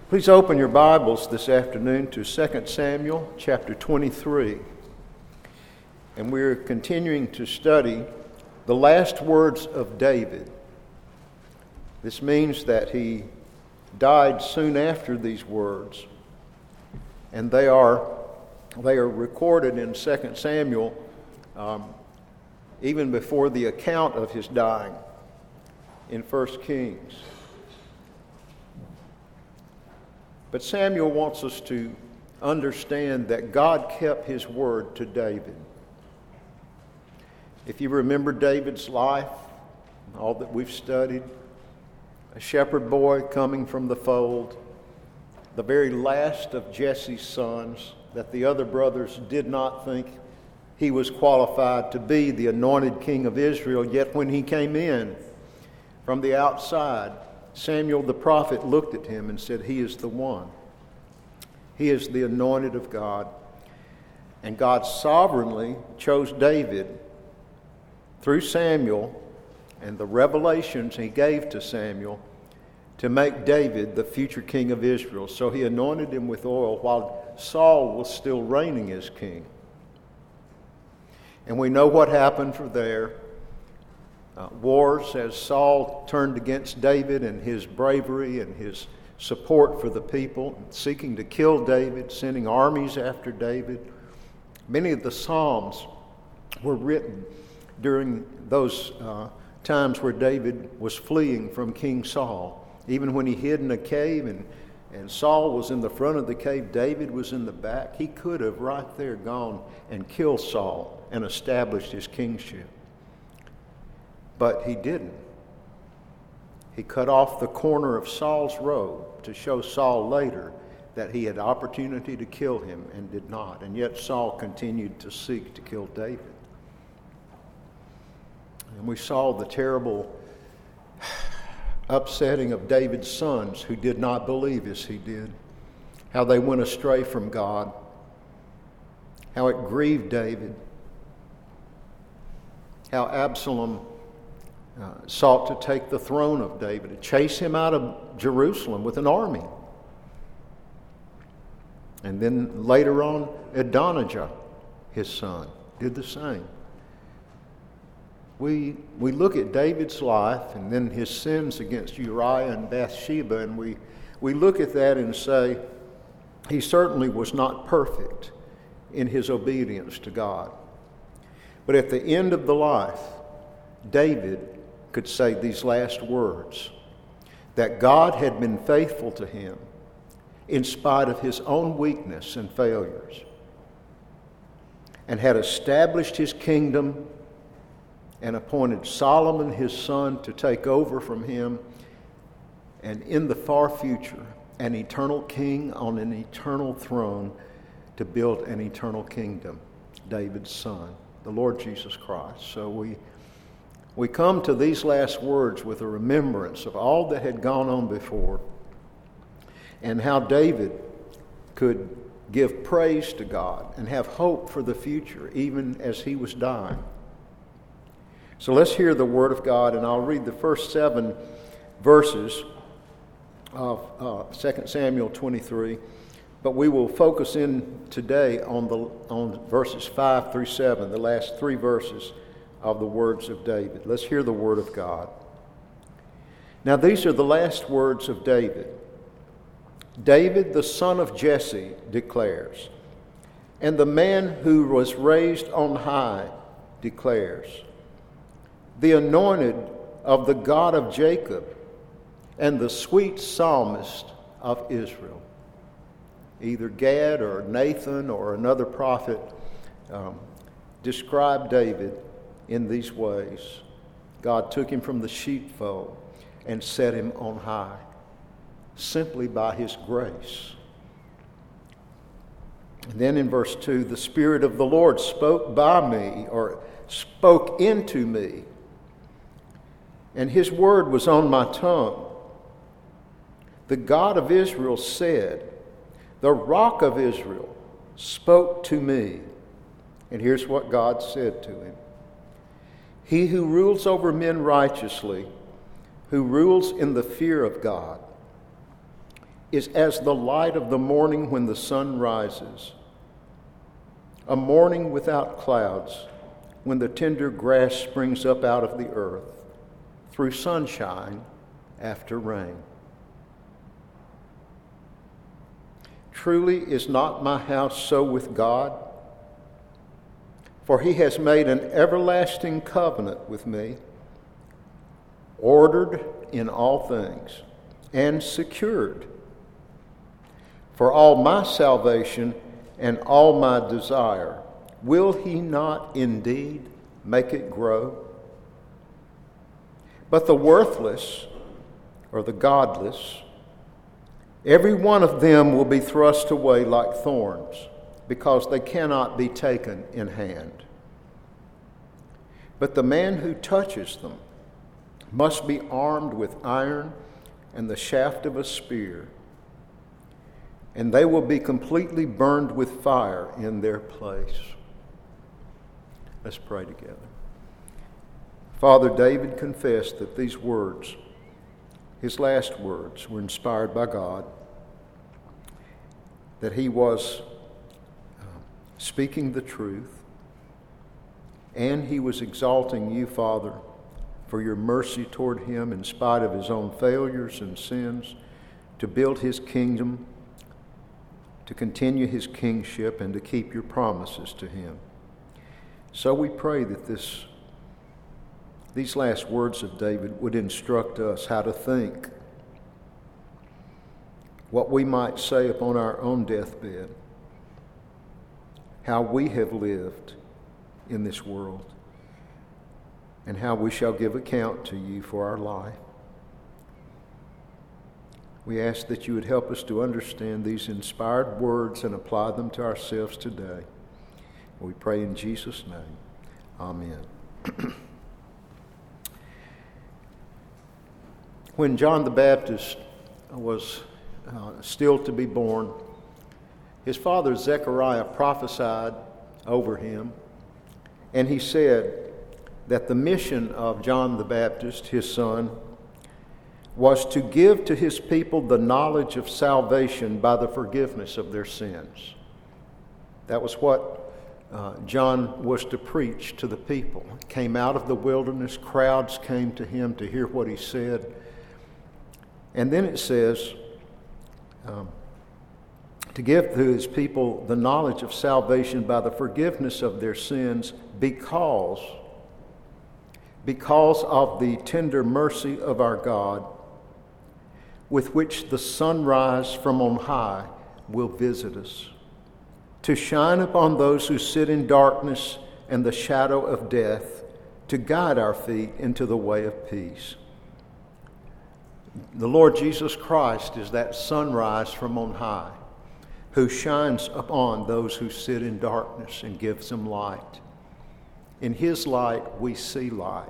Please open your Bibles this afternoon to 2 Samuel chapter 23. And we're continuing to study the last words of David. This means that he died soon after these words. And they are recorded in 2 Samuel even before the account of his dying in 1 Kings. But Samuel wants us to understand that God kept his word to David. If you remember David's life, all that we've studied, a shepherd boy coming from the fold, the very last of Jesse's sons, that the other brothers did not think he was qualified to be the anointed king of Israel, yet when he came in from the outside, Samuel the prophet looked at him and said, "He is the one. He is the anointed of God." And God sovereignly chose David through Samuel and the revelations he gave to Samuel to make David the future king of Israel. So he anointed him with oil while Saul was still reigning as king. And we know what happened from there. Wars as Saul turned against David and his bravery and his support for the people, seeking to kill David, sending armies after David. Many of the Psalms were written during those times where David was fleeing from King Saul. Even when he hid in a cave and Saul was in the front of the cave, David was in the back. He could have right there gone and killed Saul and established his kingship. But he didn't. He cut off the corner of Saul's robe to show Saul later that he had opportunity to kill him and did not. And yet Saul continued to seek to kill David. And we saw the terrible upsetting of David's sons who did not believe as he did. How they went astray from God. How it grieved David. How Absalom sought to take the throne of David, to chase him out of Jerusalem with an army. And then later on, Adonijah, his son, did the same. We look at David's life and then his sins against Uriah and Bathsheba, and we look at that and say, he certainly was not perfect in his obedience to God. But at the end of the life, David could say these last words, that God had been faithful to him in spite of his own weakness and failures, and had established his kingdom and appointed Solomon his son to take over from him, and in the far future, an eternal king on an eternal throne to build an eternal kingdom, David's son, the Lord Jesus Christ. So we come to these last words with a remembrance of all that had gone on before and how David could give praise to God and have hope for the future even as he was dying. So let's hear the word of God, and I'll read the first 7 verses of 2 Samuel 23, but we will focus in today on verses 5 through 7, the last 3 verses of the words of David. Let's hear the word of God. Now these are the last words of David. David, the son of Jesse, declares, and the man who was raised on high declares, the anointed of the God of Jacob and the sweet psalmist of Israel. Either Gad or Nathan or another prophet described David in these ways. God took him from the sheepfold and set him on high, simply by his grace. And then in verse 2, the Spirit of the Lord spoke by me, or spoke into me, and his word was on my tongue. The God of Israel said, the Rock of Israel spoke to me. And here's what God said to him. He who rules over men righteously, who rules in the fear of God, is as the light of the morning when the sun rises, a morning without clouds, when the tender grass springs up out of the earth, through sunshine after rain. Truly is not my house so with God? For he has made an everlasting covenant with me, ordered in all things, and secured. For all my salvation and all my desire, will he not indeed make it grow? But the worthless, or the godless, every one of them will be thrust away like thorns, because they cannot be taken in hand. But the man who touches them must be armed with iron and the shaft of a spear, and they will be completely burned with fire in their place. Let's pray together. Father, David confessed that these words, his last words, were inspired by God, that he was speaking the truth, and he was exalting you, Father, for your mercy toward him in spite of his own failures and sins, to build his kingdom, to continue his kingship, and to keep your promises to him. So we pray that these last words of David would instruct us how to think, what we might say upon our own deathbed, how we have lived in this world, and how we shall give account to you for our life. We ask that you would help us to understand these inspired words and apply them to ourselves today. We pray in Jesus' name. Amen. When John the Baptist was still to be born, his father Zechariah prophesied over him, and he said that the mission of John the Baptist, his son, was to give to his people the knowledge of salvation by the forgiveness of their sins. That was what John was to preach to the people. He came out of the wilderness, crowds came to him to hear what he said. And then it says, to give to his people the knowledge of salvation by the forgiveness of their sins because of the tender mercy of our God, with which the sunrise from on high will visit us, to shine upon those who sit in darkness and the shadow of death, to guide our feet into the way of peace. The Lord Jesus Christ is that sunrise from on high, who shines upon those who sit in darkness and gives them light. In his light we see light.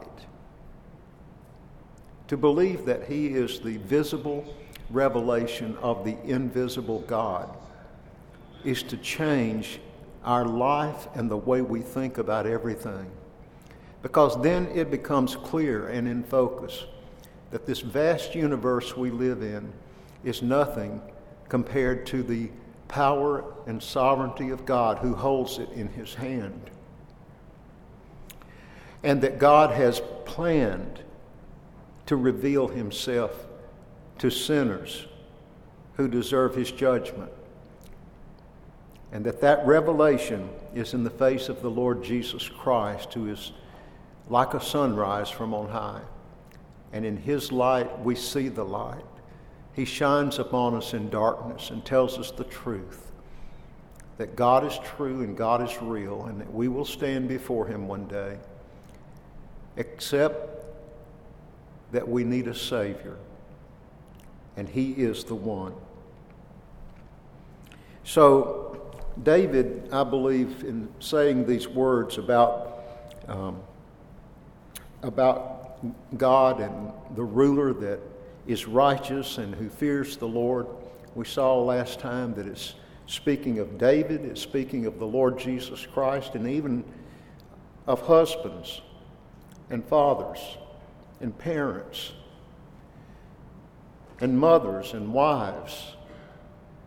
To believe that he is the visible revelation of the invisible God is to change our life and the way we think about everything. Because then it becomes clear and in focus that this vast universe we live in is nothing compared to the power and sovereignty of God who holds it in his hand. And that God has planned to reveal himself to sinners who deserve his judgment. And that revelation is in the face of the Lord Jesus Christ, who is like a sunrise from on high. And in his light we see the light. He shines upon us in darkness and tells us the truth, that God is true and God is real, and that we will stand before him one day, except that we need a Savior, and he is the one. So David, I believe, in saying these words about God and the ruler that is righteous and who fears the Lord, we saw last time that it's speaking of David, it's speaking of the Lord Jesus Christ, and even of husbands and fathers and parents and mothers and wives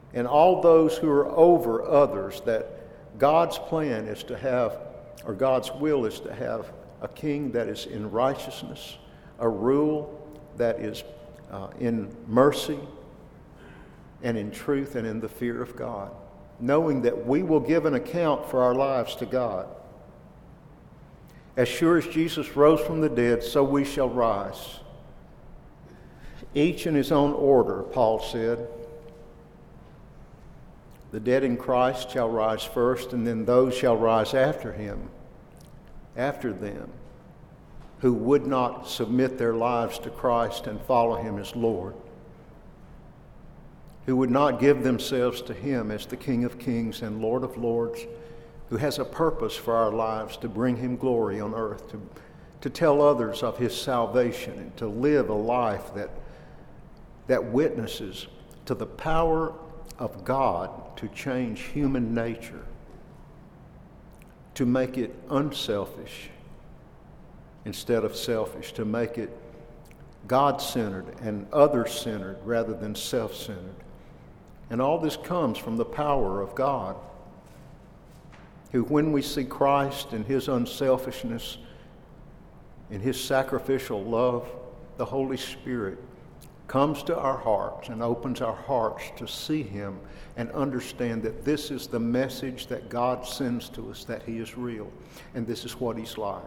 and all those who are over others, that God's plan is to have, or God's will is to have, a king that is in righteousness, a rule that is in mercy and in truth and in the fear of God, knowing that we will give an account for our lives to God. As sure as Jesus rose from the dead, so we shall rise. Each in his own order, Paul said. The dead in Christ shall rise first, and then those shall rise after him, after them, who would not submit their lives to Christ and follow him as Lord, who would not give themselves to him as the King of Kings and Lord of Lords, who has a purpose for our lives to bring him glory on earth, to tell others of his salvation, and to live a life that witnesses to the power of God to change human nature, to make it unselfish instead of selfish, to make it God-centered and other-centered rather than self-centered. And all this comes from the power of God, who, when we see Christ in his unselfishness, in his sacrificial love, the Holy Spirit comes to our hearts and opens our hearts to see him and understand that this is the message that God sends to us, that he is real, and this is what he's like.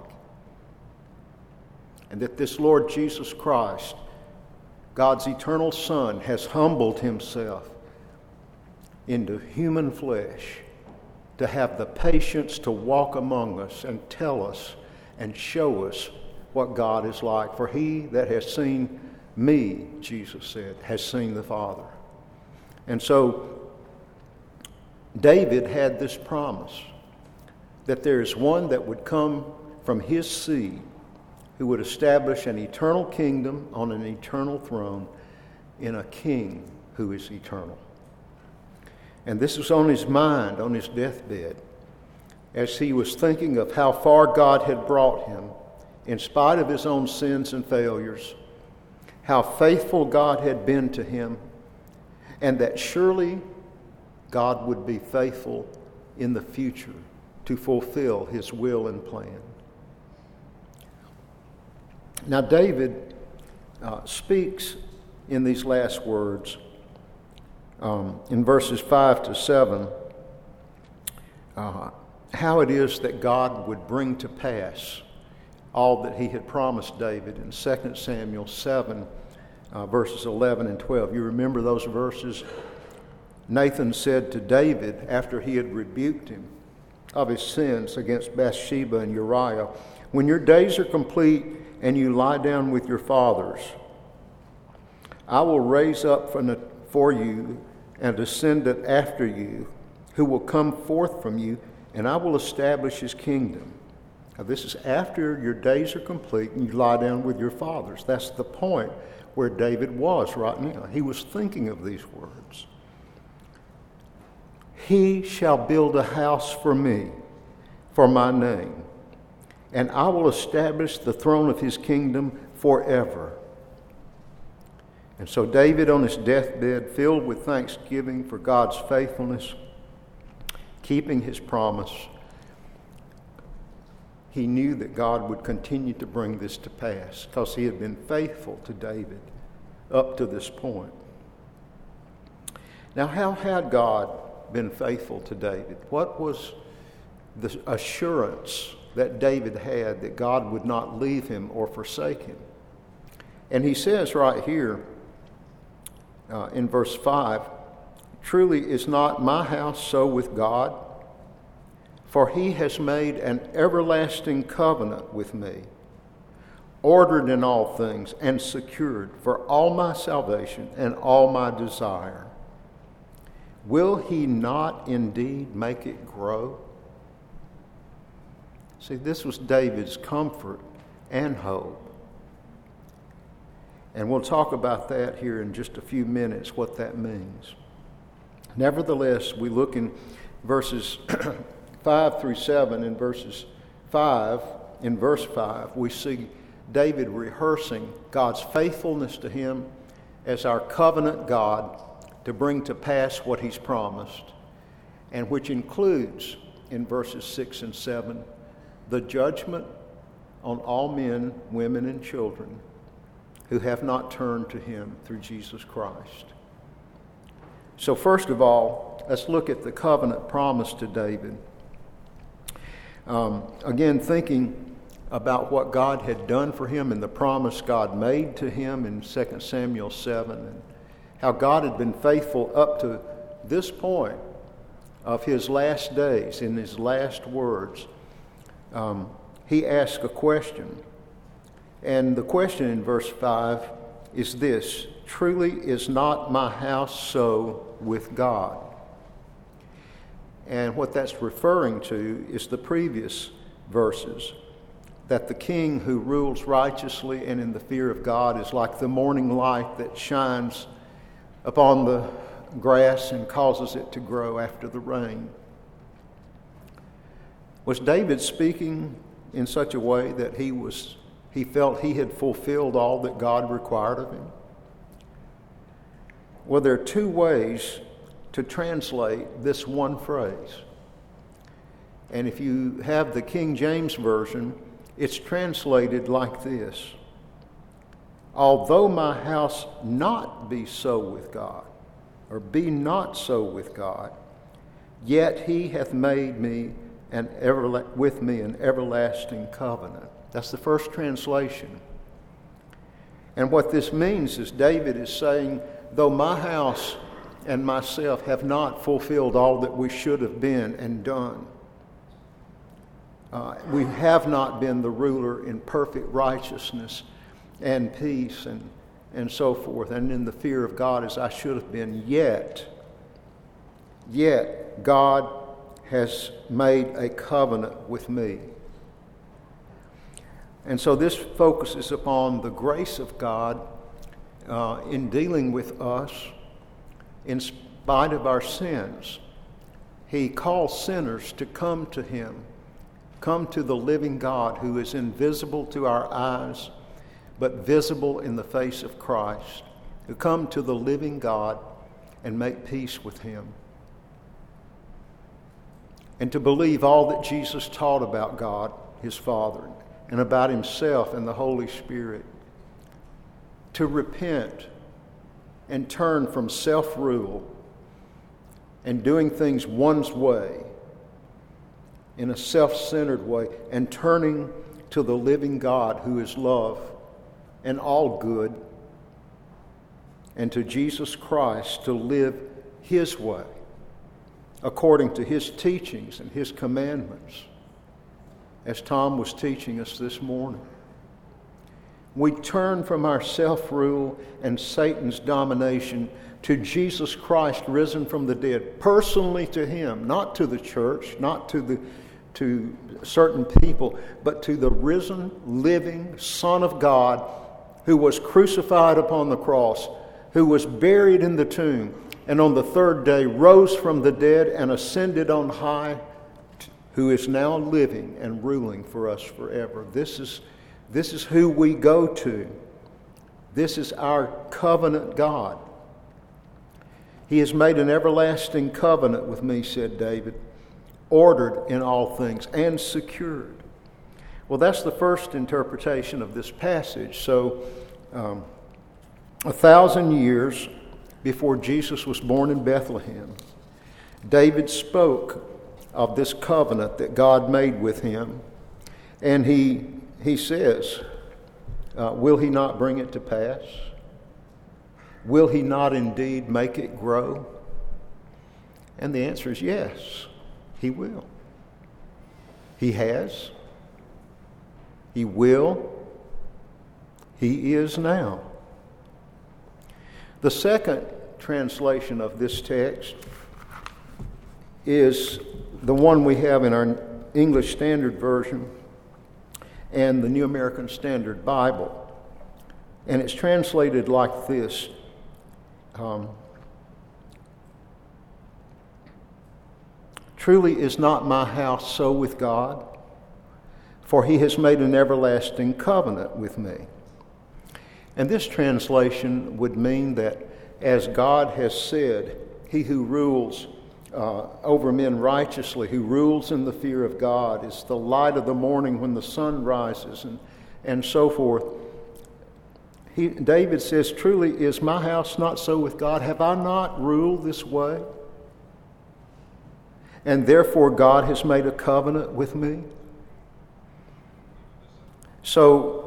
And that this Lord Jesus Christ, God's eternal Son, has humbled himself into human flesh to have the patience to walk among us and tell us and show us what God is like. For he that has seen me, Jesus said, has seen the Father. And so David had this promise that there is one that would come from his seed who would establish an eternal kingdom on an eternal throne in a king who is eternal. And this was on his mind, on his deathbed, as he was thinking of how far God had brought him in spite of his own sins and failures, how faithful God had been to him, and that surely God would be faithful in the future to fulfill his will and plan. Now, David speaks in these last words in verses 5 to 7 how it is that God would bring to pass all that he had promised David in 2 Samuel 7, verses 11 and 12. You remember those verses? Nathan said to David, after he had rebuked him of his sins against Bathsheba and Uriah, "When your days are complete and you lie down with your fathers, I will raise up for you a descendant after you who will come forth from you, and I will establish his kingdom." Now, this is after your days are complete and you lie down with your fathers. That's the point where David was right now. He was thinking of these words. "He shall build a house for me, for my name, and I will establish the throne of his kingdom forever." And so David, on his deathbed, filled with thanksgiving for God's faithfulness, keeping his promise, he knew that God would continue to bring this to pass because he had been faithful to David up to this point. Now, how had God been faithful to David? What was the assurance that David had that God would not leave him or forsake him? And he says right here in verse 5, "Truly is not my house so with God? For he has made an everlasting covenant with me, ordered in all things and secured for all my salvation and all my desire. Will he not indeed make it grow?" See, this was David's comfort and hope. And we'll talk about that here in just a few minutes, what that means. Nevertheless, we look in verses 5 through 7. In verse 5, we see David rehearsing God's faithfulness to him as our covenant God to bring to pass what he's promised, and which includes, in verses 6 and 7, the judgment on all men, women, and children who have not turned to him through Jesus Christ. So first of all, let's look at the covenant promise to David. Again, thinking about what God had done for him and the promise God made to him in 2 Samuel 7, and how God had been faithful up to this point of his last days, in his last words. He asked a question. And the question in verse 5 is this: truly is not my house so with God? And what that's referring to is the previous verses, that the king who rules righteously and in the fear of God is like the morning light that shines upon the grass and causes it to grow after the rain. Was David speaking in such a way that he felt he had fulfilled all that God required of him? Well, there are two ways to translate this one phrase. And if you have the King James Version, it's translated like this: although my house not be so with God, or be not so with God, yet he hath made me with me an everlasting covenant. That's the first translation. And what this means is David is saying, though my house and myself have not fulfilled all that we should have been and done, we have not been the ruler in perfect righteousness and peace and so forth, and in the fear of God as I should have been, yet God has made a covenant with me. And so this focuses upon the grace of God in dealing with us in spite of our sins. He calls sinners to come to him, come to the living God who is invisible to our eyes, but visible in the face of Christ, who come to the living God and make peace with him. And to believe all that Jesus taught about God, his Father, and about himself and the Holy Spirit. To repent and turn from self-rule and doing things one's way, in a self-centered way, and turning to the living God who is love and all good, and to Jesus Christ to live his way, according to his teachings and his commandments, as Tom was teaching us this morning. We turn from our self-rule and Satan's domination to Jesus Christ risen from the dead, personally to him, not to the church, not to certain people, but to the risen, living Son of God who was crucified upon the cross, who was buried in the tomb, and on the third day rose from the dead and ascended on high, who is now living and ruling for us forever. This is who we go to. This is our covenant God. He has made an everlasting covenant with me, said David, ordered in all things and secured. Well, that's the first interpretation of this passage. So, 1,000 years before Jesus was born in Bethlehem, David spoke of this covenant that God made with him. And he says, will he not bring it to pass? Will he not indeed make it grow? And the answer is yes, he will. He has. He will. He is now. The second translation of this text is the one we have in our English Standard Version and the New American Standard Bible. And it's translated like this. Truly is not my house so with God, for he has made an everlasting covenant with me. And this translation would mean that as God has said, he who rules over men righteously, who rules in the fear of God, is the light of the morning when the sun rises, and so forth. David says, truly is my house not so with God? Have I not ruled this way? And therefore God has made a covenant with me. So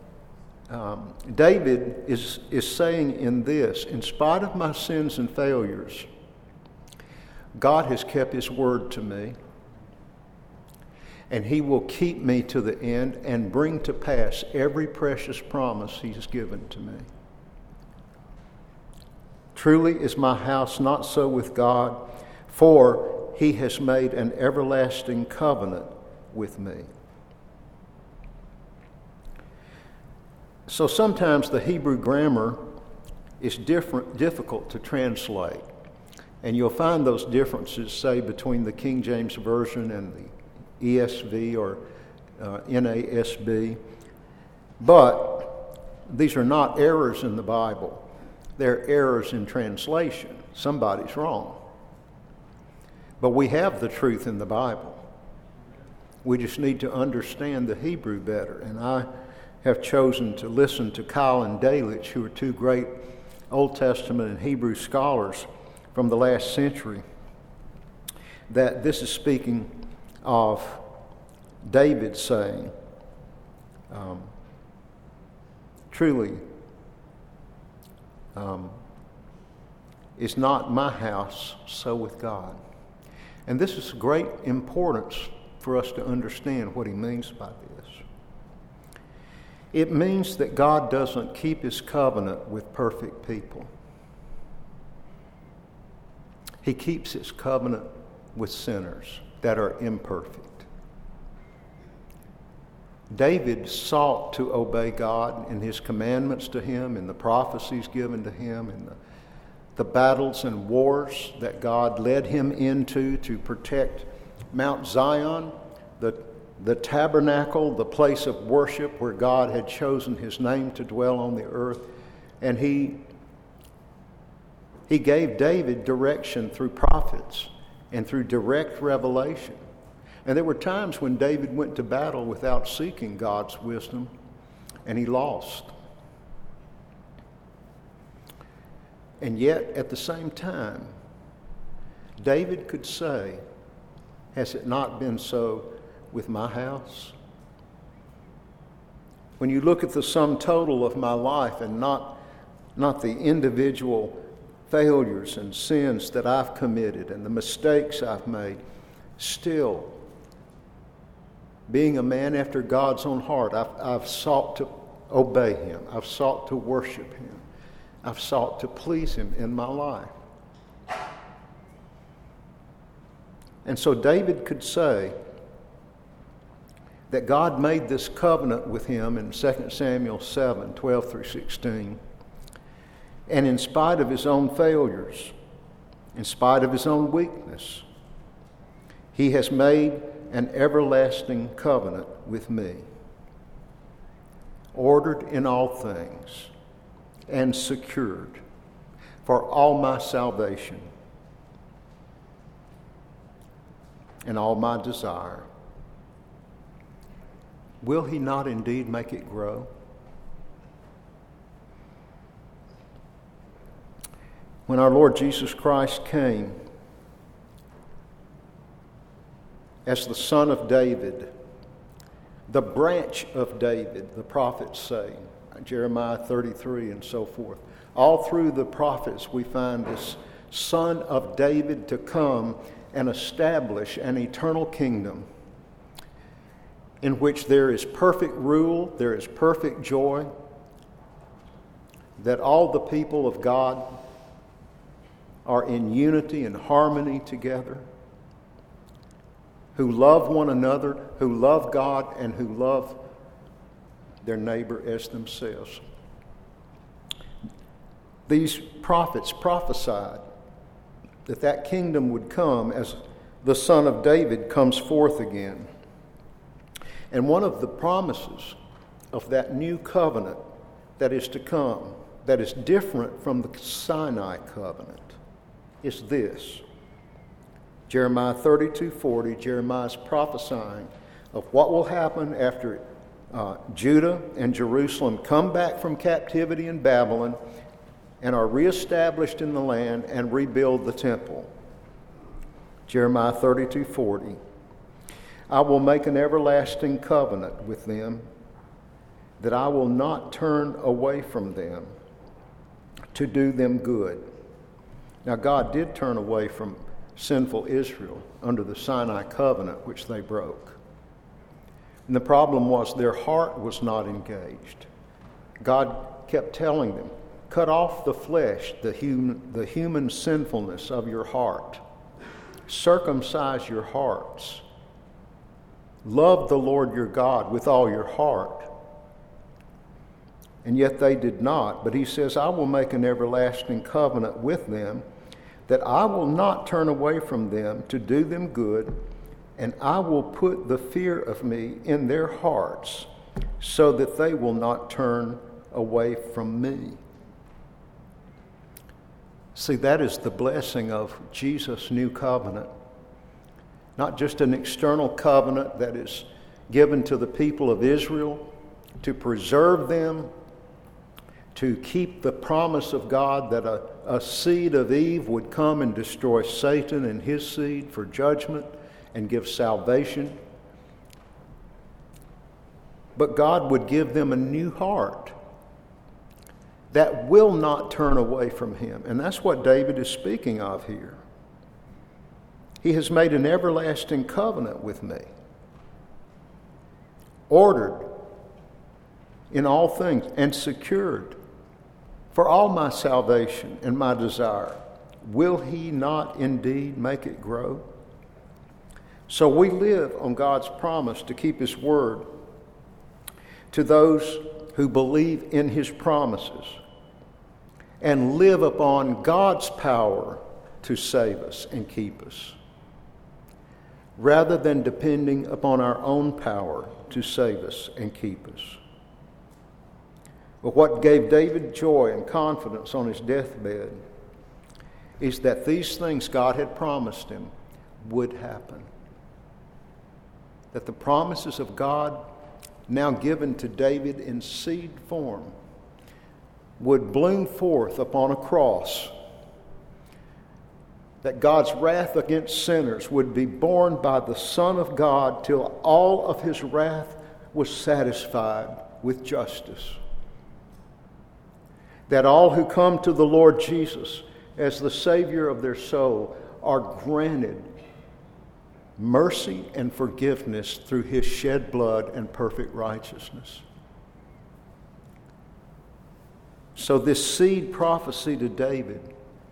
David is saying in this, in spite of my sins and failures, God has kept his word to me, and he will keep me to the end and bring to pass every precious promise he's given to me. Truly is my house not so with God, for he has made an everlasting covenant with me. So sometimes the Hebrew grammar is difficult to translate. And you'll find those differences, say, between the King James Version and the ESV or NASB. But these are not errors in the Bible. They're errors in translation. Somebody's wrong. But we have the truth in the Bible. We just need to understand the Hebrew better. And I have chosen to listen to Kyle and Delitzsch, who are two great Old Testament and Hebrew scholars from the last century, that this is speaking of David saying, truly, is not my house so with God. And this is great importance for us to understand what he means by this. It means that God doesn't keep his covenant with perfect people. He keeps his covenant with sinners that are imperfect. David sought to obey God in his commandments to him, in the prophecies given to him, in the battles and wars that God led him into to protect Mount Zion, the tabernacle, the place of worship where God had chosen his name to dwell on the earth. And he gave David direction through prophets and through direct revelation. And there were times when David went to battle without seeking God's wisdom, and he lost. And yet, at the same time, David could say, has it not been so with my house? When you look at the sum total of my life and not the individual failures and sins that I've committed and the mistakes I've made, still, being a man after God's own heart, I've sought to obey him. I've sought to worship him. I've sought to please him in my life. And so David could say that God made this covenant with him in 2 Samuel 7, 12 through 16. And in spite of his own failures, in spite of his own weakness, he has made an everlasting covenant with me, ordered in all things and secured for all my salvation and all my desire. Will he not indeed make it grow? When our Lord Jesus Christ came as the Son of David, the branch of David, the prophets say, Jeremiah 33 and so forth. All through the prophets we find this Son of David to come and establish an eternal kingdom in which there is perfect rule, there is perfect joy, that all the people of God are in unity and harmony together, who love one another, who love God, and who love their neighbor as themselves. These prophets prophesied that kingdom would come as the Son of David comes forth again. And one of the promises of that new covenant that is to come that is different from the Sinai covenant is this. Jeremiah 32:40, Jeremiah is prophesying of what will happen after Judah and Jerusalem come back from captivity in Babylon and are reestablished in the land and rebuild the temple. Jeremiah 32:40. I will make an everlasting covenant with them, that I will not turn away from them to do them good. Now, God did turn away from sinful Israel under the Sinai covenant, which they broke. And the problem was their heart was not engaged. God kept telling them, cut off the flesh, the human sinfulness of your heart. Circumcise your hearts. Love the Lord your God with all your heart. And yet they did not. But he says, I will make an everlasting covenant with them, that I will not turn away from them to do them good, and I will put the fear of me in their hearts, so that they will not turn away from me. See, that is the blessing of Jesus' new covenant. Not just an external covenant that is given to the people of Israel to preserve them, to keep the promise of God that a seed of Eve would come and destroy Satan and his seed for judgment and give salvation. But God would give them a new heart that will not turn away from him. And that's what David is speaking of here. He has made an everlasting covenant with me, ordered in all things and secured for all my salvation and my desire. Will he not indeed make it grow? So we live on God's promise to keep his word to those who believe in his promises and live upon God's power to save us and keep us, rather than depending upon our own power to save us and keep us. But what gave David joy and confidence on his deathbed is that these things God had promised him would happen. That the promises of God, now given to David in seed form, would bloom forth upon a cross. That God's wrath against sinners would be borne by the Son of God till all of his wrath was satisfied with justice. That all who come to the Lord Jesus as the Savior of their soul are granted mercy and forgiveness through his shed blood and perfect righteousness. So this seed prophecy to David,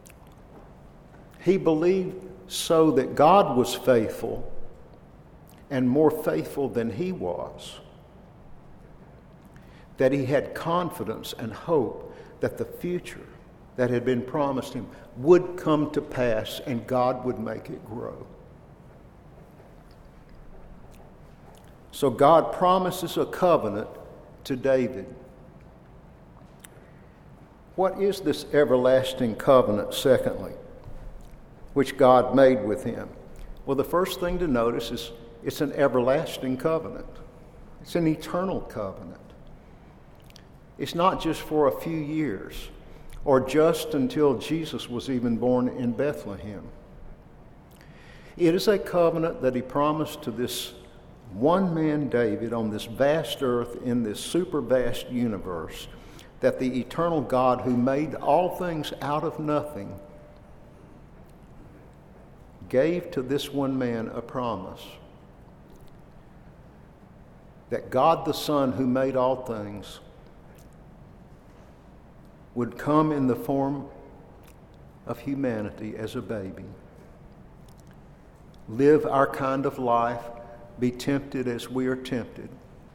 he believed so that God was faithful and more faithful than he was. That he had confidence and hope that the future that had been promised him would come to pass and God would make it grow. So God promises a covenant to David. What is this everlasting covenant, secondly, which God made with him? Well, the first thing to notice is it's an everlasting covenant. It's an eternal covenant. It's not just for a few years or just until Jesus was even born in Bethlehem. It is a covenant that he promised to this one man, David, on this vast earth, in this super vast universe, that the eternal God who made all things out of nothing gave to this one man a promise. That God the Son who made all things would come in the form of humanity as a baby, live our kind of life, be tempted as we are tempted,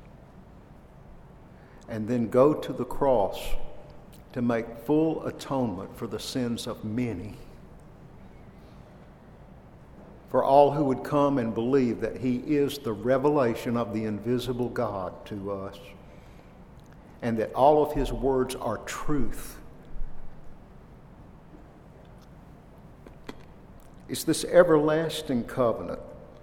and then go to the cross to make full atonement for the sins of many. For all who would come and believe that he is the revelation of the invisible God to us, and that all of his words are truth It's this everlasting covenant,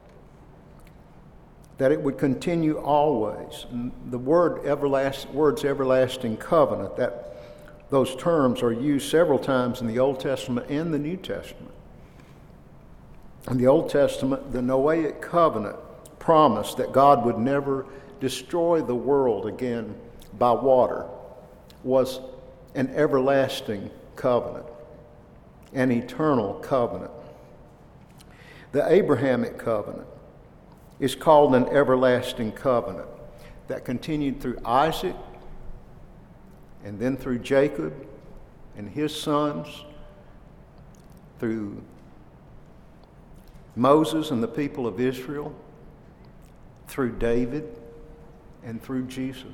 that it would continue always. And the words everlasting covenant, those terms are used several times in the Old Testament and the New Testament. In the Old Testament, the Noahic covenant promised that God would never destroy the world again by water, was an everlasting covenant, an eternal covenant. The Abrahamic covenant is called an everlasting covenant that continued through Isaac and then through Jacob and his sons, through Moses and the people of Israel, through David, and through Jesus.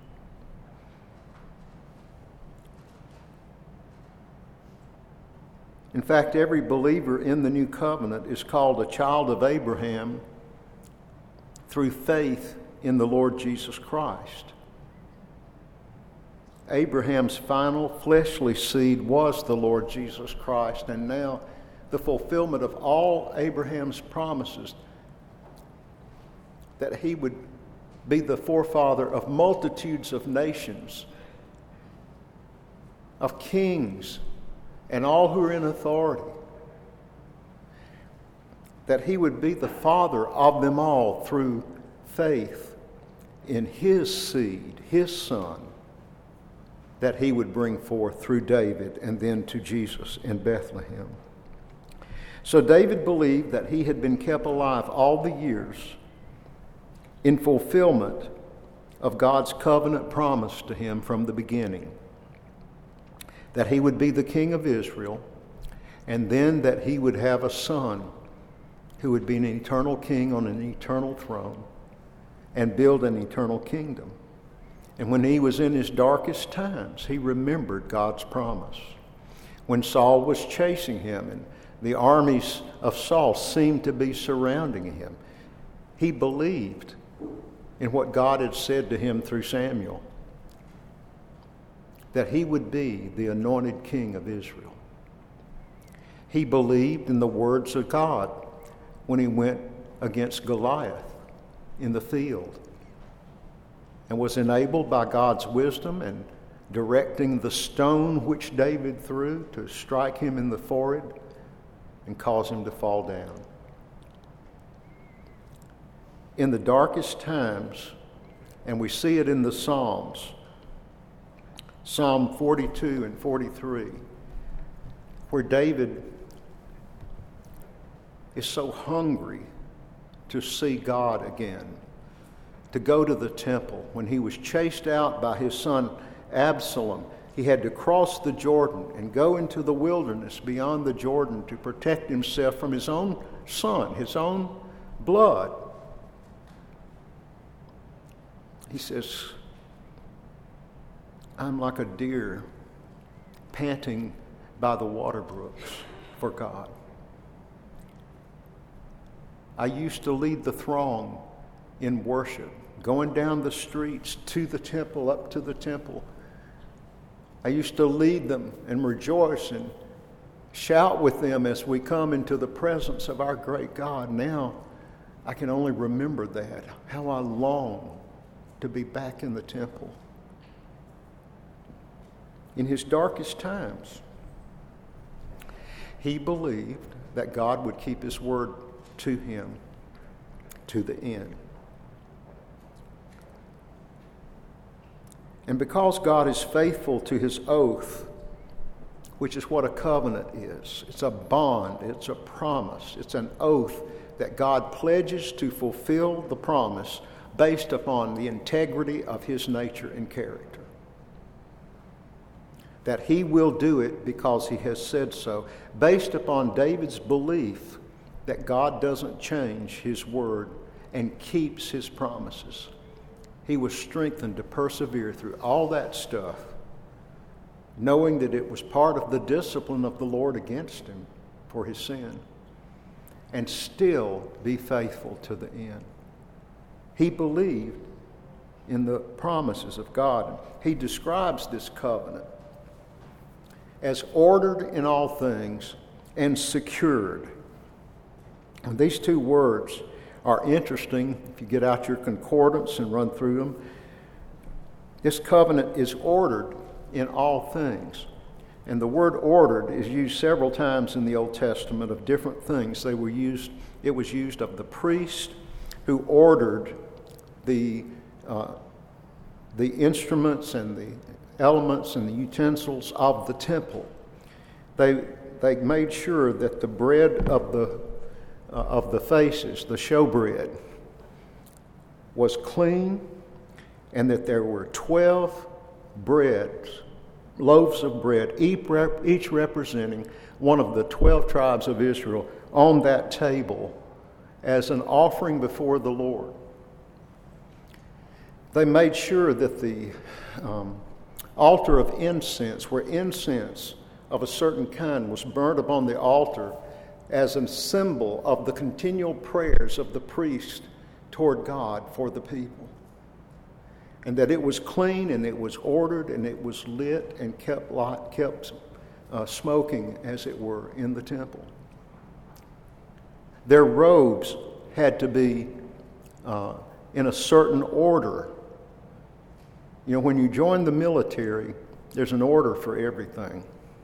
In fact, every believer in the new covenant is called a child of Abraham through faith in the Lord Jesus Christ. Abraham's final fleshly seed was the Lord Jesus Christ, and now the fulfillment of all Abraham's promises, that he would be the forefather of multitudes of nations, of kings, and all who are in authority, that he would be the father of them all through faith in his seed, his son, that he would bring forth through David and then to Jesus in Bethlehem. So David believed that he had been kept alive all the years in fulfillment of God's covenant promise to him from the beginning, that he would be the king of Israel, and then that he would have a son who would be an eternal king on an eternal throne and build an eternal kingdom. And when he was in his darkest times, he remembered God's promise. When Saul was chasing him and the armies of Saul seemed to be surrounding him, he believed in what God had said to him through Samuel, that he would be the anointed king of Israel. He believed in the words of God when he went against Goliath in the field, and was enabled by God's wisdom and directing the stone which David threw to strike him in the forehead and cause him to fall down. In the darkest times, and we see it in the Psalms, Psalm 42 and 43, where David is so hungry to see God again, to go to the temple. When he was chased out by his son Absalom, he had to cross the Jordan and go into the wilderness beyond the Jordan to protect himself from his own son, his own blood. He says, I'm like a deer panting by the water brooks for God. I used to lead the throng in worship, going down the streets to the temple, up to the temple. I used to lead them and rejoice and shout with them as we come into the presence of our great God. Now I can only remember that, how I long to be back in the temple. In his darkest times, he believed that God would keep his word to him to the end. And because God is faithful to his oath, which is what a covenant is, it's a bond, it's a promise, it's an oath that God pledges to fulfill the promise based upon the integrity of his nature and character. That he will do it because he has said so, based upon David's belief that God doesn't change his word and keeps his promises. He was strengthened to persevere through all that stuff, knowing that it was part of the discipline of the Lord against him for his sin, and still be faithful to the end. He believed in the promises of God. He describes this covenant as ordered in all things and secured And these two words are interesting if you get out your concordance and run through them. This covenant is ordered in all things. And the word ordered is used several times in the Old Testament of different things. It was used of the priest who ordered the instruments and the elements and the utensils of the temple. They made sure that the bread of the faces, the showbread, was clean, and that there were 12 loaves of bread, each representing one of the 12 tribes of Israel, on that table as an offering before the Lord. They made sure that the altar of incense, where incense of a certain kind was burnt upon the altar as a symbol of the continual prayers of the priest toward God for the people. And that it was clean and it was ordered and it was lit and kept smoking, as it were, in the temple. Their robes had to be in a certain order. You know, when you join the military, there's an order for everything.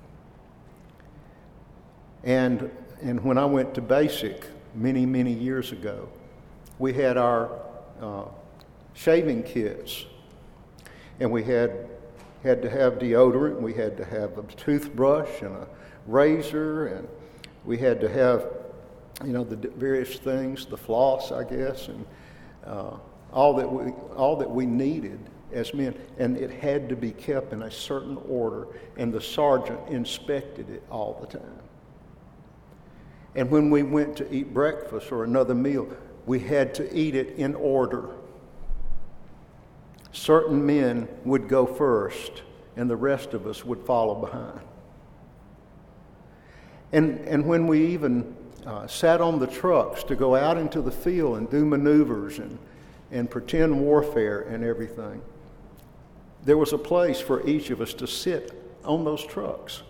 And when I went to basic many, many years ago, we had our shaving kits, and we had to have deodorant, we had to have a toothbrush and a razor, and we had to have, you know, the various things, the floss, I guess, and all that we needed as men, and it had to be kept in a certain order, and the sergeant inspected it all the time. And when we went to eat breakfast or another meal, we had to eat it in order. Certain men would go first, and the rest of us would follow behind. And when we even sat on the trucks to go out into the field and do maneuvers and pretend warfare and everything, there was a place for each of us to sit on those trucks.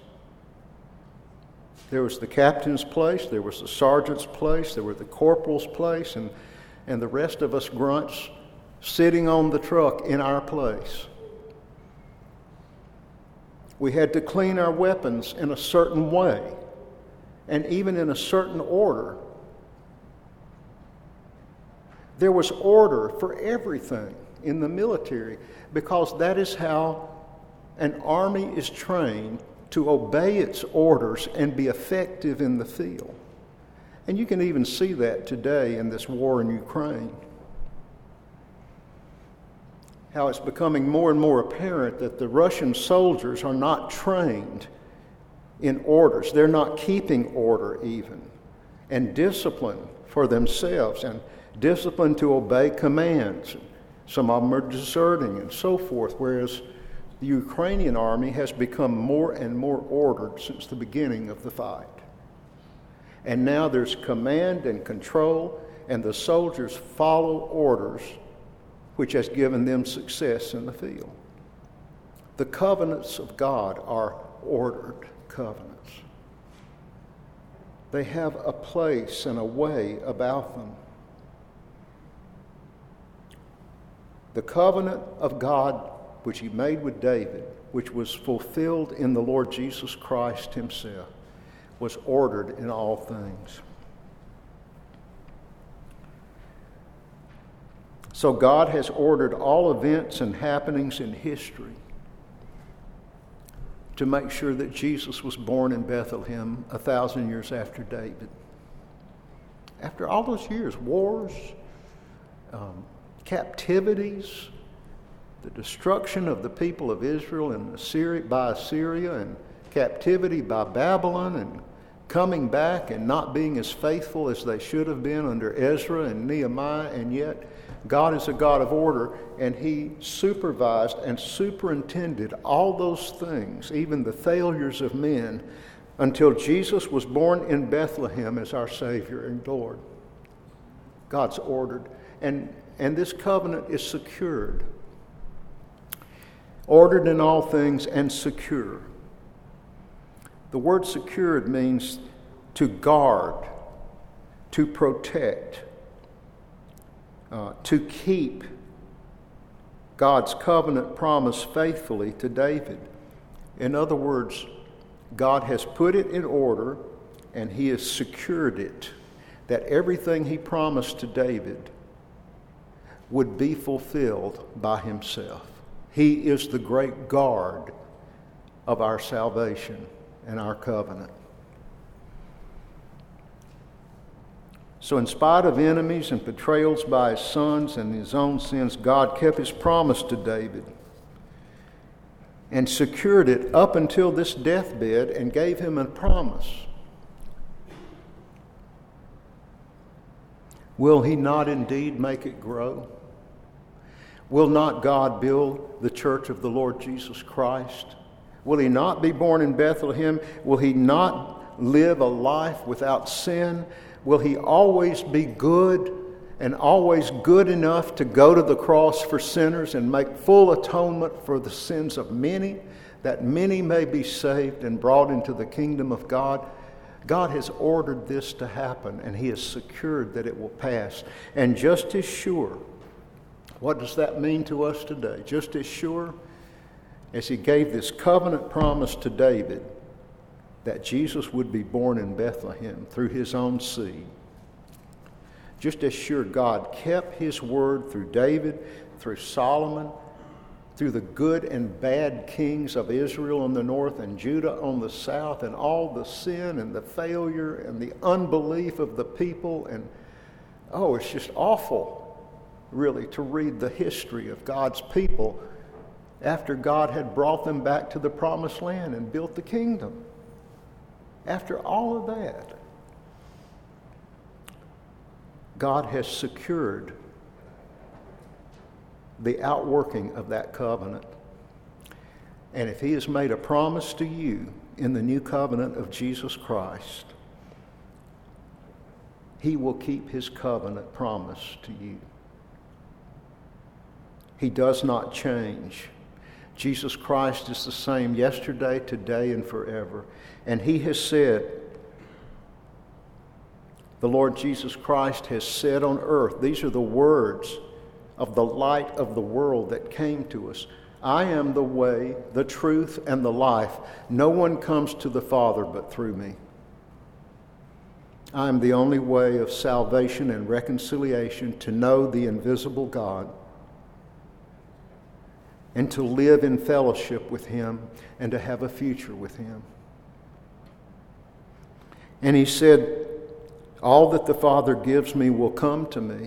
There was the captain's place, there was the sergeant's place, there was the corporal's place, and the rest of us grunts sitting on the truck in our place. We had to clean our weapons in a certain way, and even in a certain order. There was order for everything in the military, because that is how an army is trained to obey its orders and be effective in the field. And you can even see that today in this war in Ukraine. How it's becoming more and more apparent that the Russian soldiers are not trained in orders. They're not keeping order even, and discipline for themselves, and discipline to obey commands. Some of them are deserting and so forth, whereas the Ukrainian army has become more and more ordered since the beginning of the fight. And now there's command and control, and the soldiers follow orders, which has given them success in the field. The covenants of God are ordered covenants. They have a place and a way about them. The covenant of God, which he made with David, which was fulfilled in the Lord Jesus Christ himself, was ordered in all things. So God has ordered all events and happenings in history to make sure that Jesus was born in Bethlehem 1,000 years after David. After all those years, wars, captivities, the destruction of the people of Israel by Assyria, and captivity by Babylon, and coming back and not being as faithful as they should have been under Ezra and Nehemiah, and yet God is a God of order, and he supervised and superintended all those things, even the failures of men, until Jesus was born in Bethlehem as our Savior and Lord. God's ordered, and this covenant is secured. Ordered in all things and secure. The word secured means to guard, to protect, to keep God's covenant promise faithfully to David. In other words, God has put it in order and he has secured it, that everything he promised to David would be fulfilled by himself. He is the great guard of our salvation and our covenant. So in spite of enemies and betrayals by his sons and his own sins, God kept his promise to David and secured it up until this deathbed and gave him a promise. Will he not indeed make it grow? Will not God build the church of the Lord Jesus Christ? Will he not be born in Bethlehem? Will he not live a life without sin? Will he always be good and always good enough to go to the cross for sinners and make full atonement for the sins of many, that many may be saved and brought into the kingdom of God? God has ordered this to happen, and he has secured that it will pass. And just as sure, what does that mean to us today? Just as sure as he gave this covenant promise to David that Jesus would be born in Bethlehem through his own seed, just as sure God kept his word through David, through Solomon, through the good and bad kings of Israel on the north and Judah on the south, and all the sin and the failure and the unbelief of the people. And it's just awful, really, to read the history of God's people after God had brought them back to the promised land and built the kingdom. After all of that, God has secured the outworking of that covenant. And if he has made a promise to you in the new covenant of Jesus Christ, he will keep his covenant promise to you. He does not change. Jesus Christ is the same yesterday, today, and forever. And he has said, the Lord Jesus Christ has said on earth, these are the words of the light of the world that came to us. I am the way, the truth, and the life. No one comes to the Father but through me. I am the only way of salvation and reconciliation, to know the invisible God and to live in fellowship with him and to have a future with him. And he said, all that the Father gives me will come to me.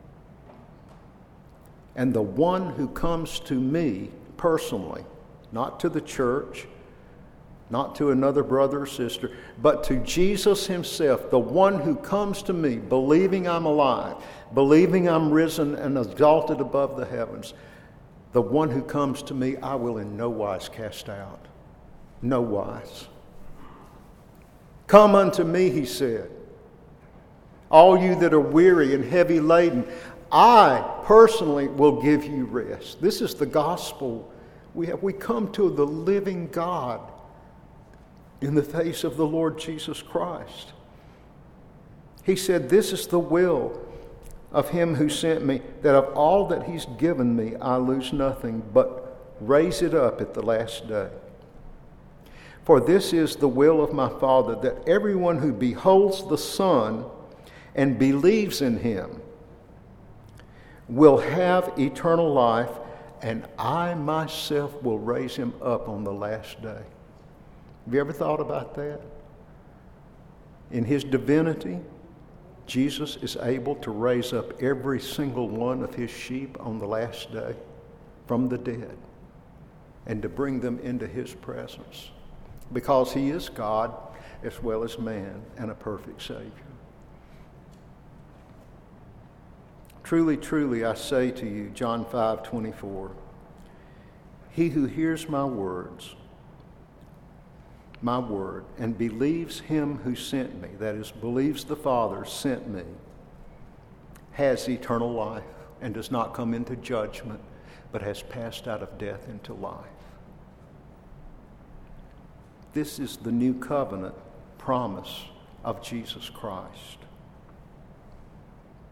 And the one who comes to me personally, not to the church, not to another brother or sister, but to Jesus himself, the one who comes to me believing I'm alive, believing I'm risen and exalted above the heavens, the one who comes to me I will in no wise cast out. No wise. Come unto me, he said, all you that are weary and heavy laden, I personally will give you rest. This is the gospel we have. We come to the living God in the face of the Lord Jesus Christ. He said, this is the will of him who sent me, that of all that he's given me, I lose nothing, but raise it up at the last day. For this is the will of my Father, that everyone who beholds the Son and believes in him will have eternal life, and I myself will raise him up on the last day. Have you ever thought about that? In his divinity, Jesus is able to raise up every single one of his sheep on the last day from the dead and to bring them into his presence, because he is God as well as man and a perfect Savior. Truly, truly, I say to you, John 5:24, he who hears my word, and believes him who sent me, that is, believes the Father sent me, has eternal life and does not come into judgment, but has passed out of death into life. This is the new covenant promise of Jesus Christ.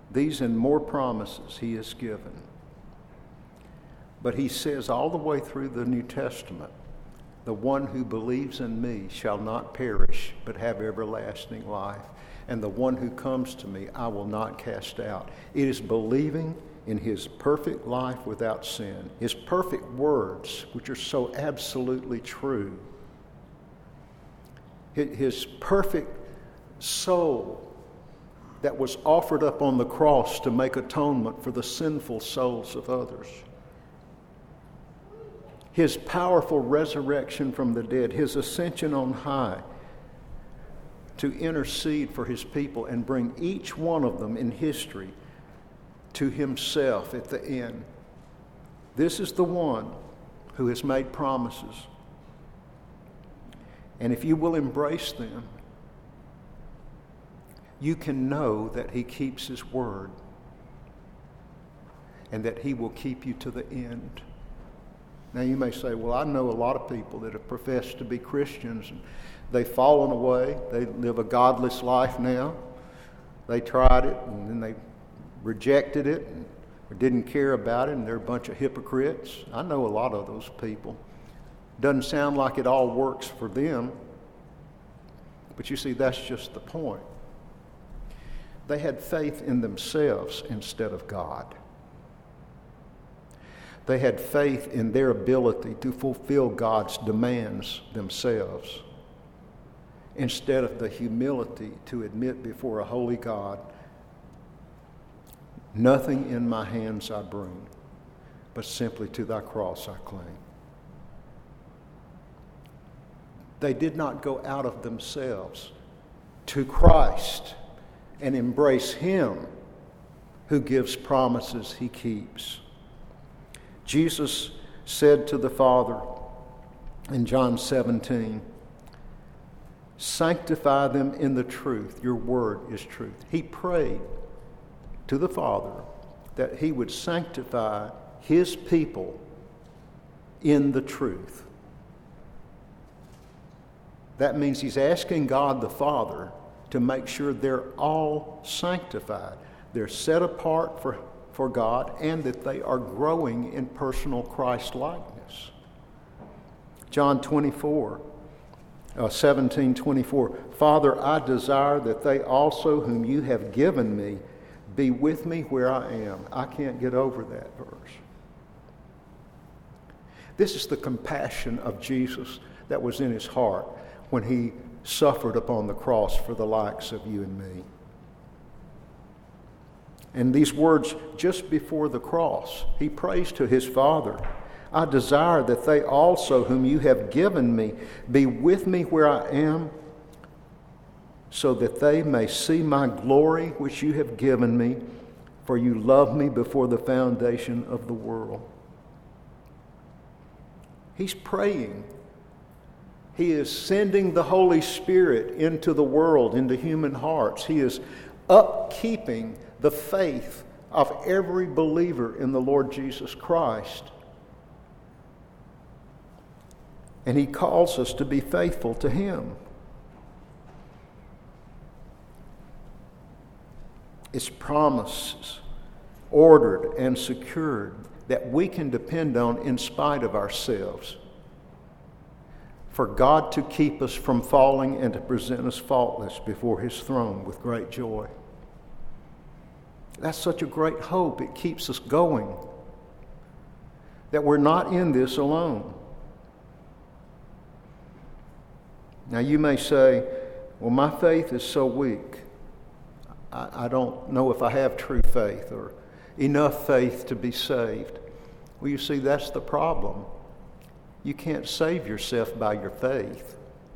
These and more promises he has given. But he says all the way through the New Testament, the one who believes in me shall not perish, but have everlasting life. And the one who comes to me, I will not cast out. It is believing in his perfect life without sin, his perfect words, which are so absolutely true, his perfect soul that was offered up on the cross to make atonement for the sinful souls of others, his powerful resurrection from the dead, his ascension on high to intercede for his people and bring each one of them in history to himself at the end. This is the one who has made promises. And if you will embrace them, you can know that he keeps his word and that he will keep you to the end. Now you may say, well, I know a lot of people that have professed to be Christians and they've fallen away. They live a godless life now. They tried it and then they rejected it and didn't care about it, and they're a bunch of hypocrites. I know a lot of those people. Doesn't sound like it all works for them, but you see, that's just the point. They had faith in themselves instead of God. They had faith in their ability to fulfill God's demands themselves instead of the humility to admit before a holy God, nothing in my hands I bring, but simply to thy cross I cling. They did not go out of themselves to Christ and embrace him who gives promises he keeps. Jesus said to the Father in John 17, sanctify them in the truth. Your word is truth. He prayed to the Father that he would sanctify his people in the truth. That means he's asking God the Father to make sure they're all sanctified. They're set apart for God, and that they are growing in personal Christ-likeness. John 17:24. Father, I desire that they also whom you have given me be with me where I am. I can't get over that verse. This is the compassion of Jesus that was in his heart when he suffered upon the cross for the likes of you and me. And these words just before the cross, he prays to his Father, I desire that they also whom you have given me be with me where I am, so that they may see my glory which you have given me, for you loved me before the foundation of the world. He's praying. He is sending the Holy Spirit into the world, into human hearts. He is upkeeping the faith of every believer in the Lord Jesus Christ. And he calls us to be faithful to him. It's promises, ordered and secured, that we can depend on in spite of ourselves, for God to keep us from falling and to present us faultless before his throne with great joy. That's such a great hope. It keeps us going, that we're not in this alone. Now you may say, well, my faith is so weak. I don't know if I have true faith or enough faith to be saved. Well, you see, that's the problem. You can't save yourself by your faith.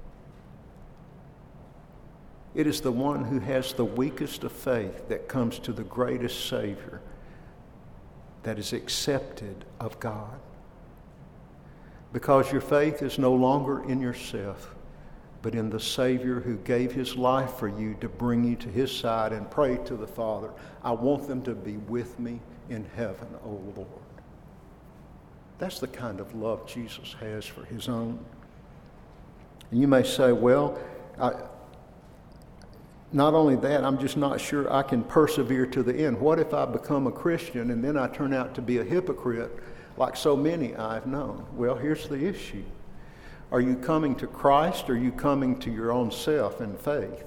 It is the one who has the weakest of faith that comes to the greatest Savior that is accepted of God. Because your faith is no longer in yourself, but in the Savior who gave his life for you to bring you to his side, and pray to the Father, I want them to be with me in heaven, O Lord. That's the kind of love Jesus has for his own. And you may say, well, not only that, I'm just not sure I can persevere to the end. What if I become a Christian and then I turn out to be a hypocrite like so many I've known? Well, here's the issue. Are you coming to Christ or are you coming to your own self in faith?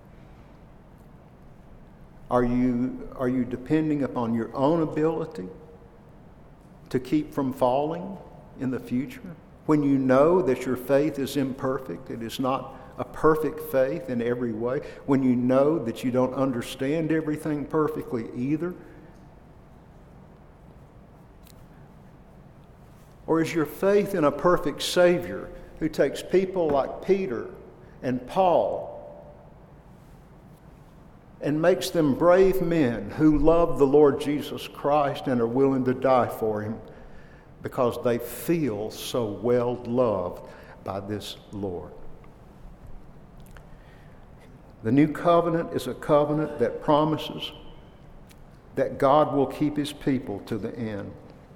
Are you depending upon your own ability to keep from falling in the future? When you know that your faith is imperfect, it is not a perfect faith in every way, when you know that you don't understand everything perfectly either? Or is your faith in a perfect Savior who takes people like Peter and Paul and makes them brave men who love the Lord Jesus Christ and are willing to die for Him because they feel so well loved by this Lord? The new covenant is a covenant that promises that God will keep His people to the end.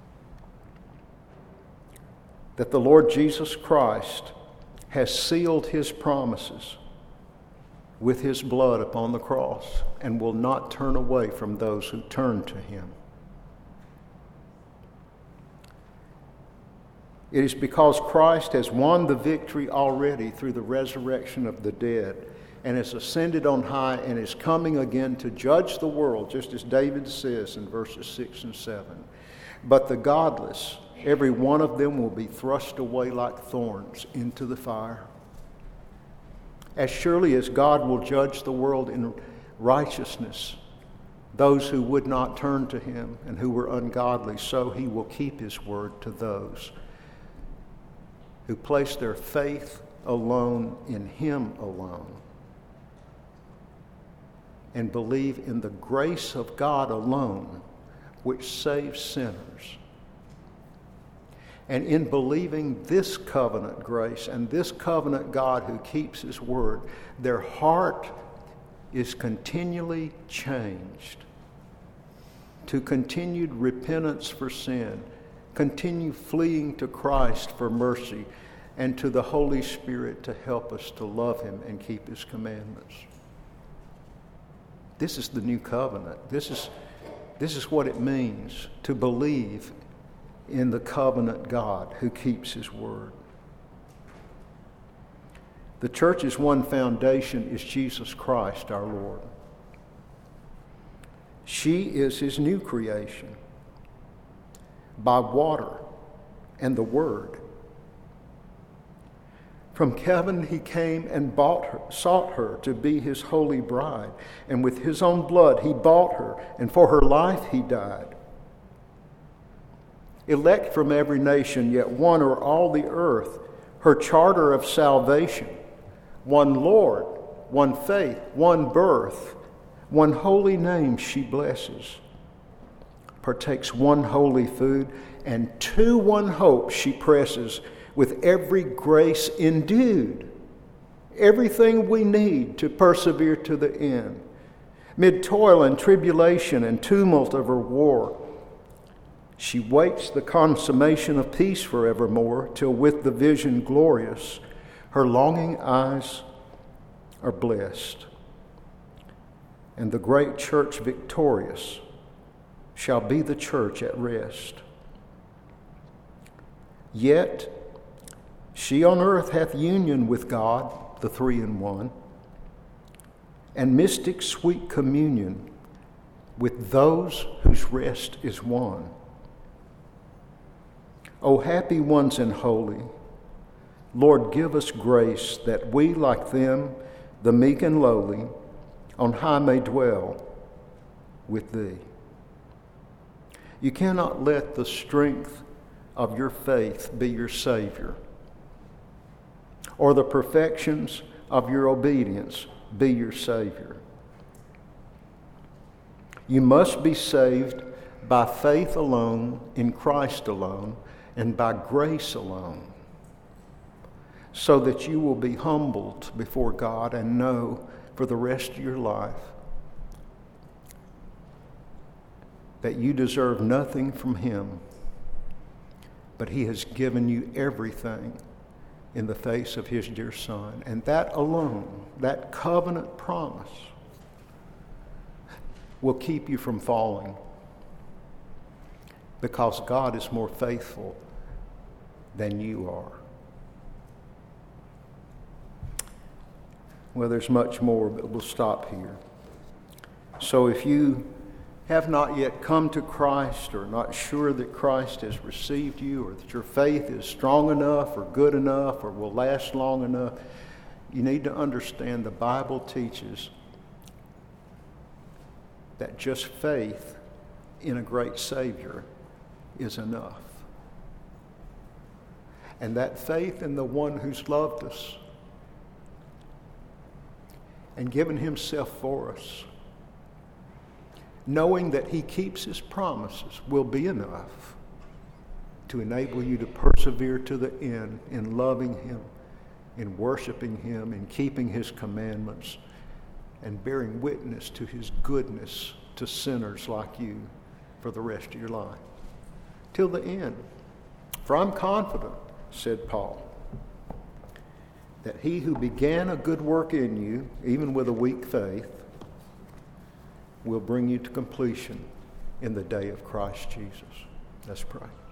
That the Lord Jesus Christ has sealed His promises with His blood upon the cross and will not turn away from those who turn to Him. It is because Christ has won the victory already through the resurrection of the dead and has ascended on high and is coming again to judge the world, just as David says in verses 6 and 7. But the godless, every one of them will be thrust away like thorns into the fire. As surely as God will judge the world in righteousness, those who would not turn to Him and who were ungodly, so He will keep His word to those who place their faith alone in Him alone and believe in the grace of God alone, which saves sinners. And in believing this covenant grace and this covenant God who keeps His word, their heart is continually changed to continued repentance for sin, continue fleeing to Christ for mercy, and to the Holy Spirit to help us to love Him and keep His commandments. This is the new covenant. This is what it means to believe in the covenant God who keeps His word. The church's one foundation is Jesus Christ our Lord. She is His new creation by water and the Word. From heaven He came and sought her to be His holy bride, and with His own blood He bought her, and for her life He died. Elect from every nation, yet one o'er all the earth, her charter of salvation, one Lord, one faith, one birth, one holy name she blesses, partakes one holy food, and to one hope she presses, with every grace endued, everything we need to persevere to the end. Mid toil and tribulation and tumult of her war, she waits the consummation of peace forevermore, till with the vision glorious, her longing eyes are blessed. And the great church victorious shall be the church at rest. Yet she on earth hath union with God, the three in one, and mystic sweet communion with those whose rest is won. O happy ones and holy, Lord, give us grace that we, like them, the meek and lowly, on high may dwell with Thee. You cannot let the strength of your faith be your Savior, or the perfections of your obedience be your Savior. You must be saved by faith alone, in Christ alone, and by grace alone, so that you will be humbled before God and know for the rest of your life that you deserve nothing from Him, but He has given you everything in the face of His dear Son. And that alone, that covenant promise, will keep you from falling, because God is more faithful than you are. Well, there's much more, but we'll stop here. So if you have not yet come to Christ, or not sure that Christ has received you, or that your faith is strong enough or good enough or will last long enough, you need to understand the Bible teaches that just faith in a great Savior is enough. And that faith in the one who's loved us and given himself for us, knowing that he keeps his promises, will be enough to enable you to persevere to the end in loving him, in worshiping him, in keeping his commandments, and bearing witness to his goodness to sinners like you for the rest of your life. Till the end. For I'm confident, said Paul, that he who began a good work in you, even with a weak faith, will bring you to completion in the day of Christ Jesus. Let's pray.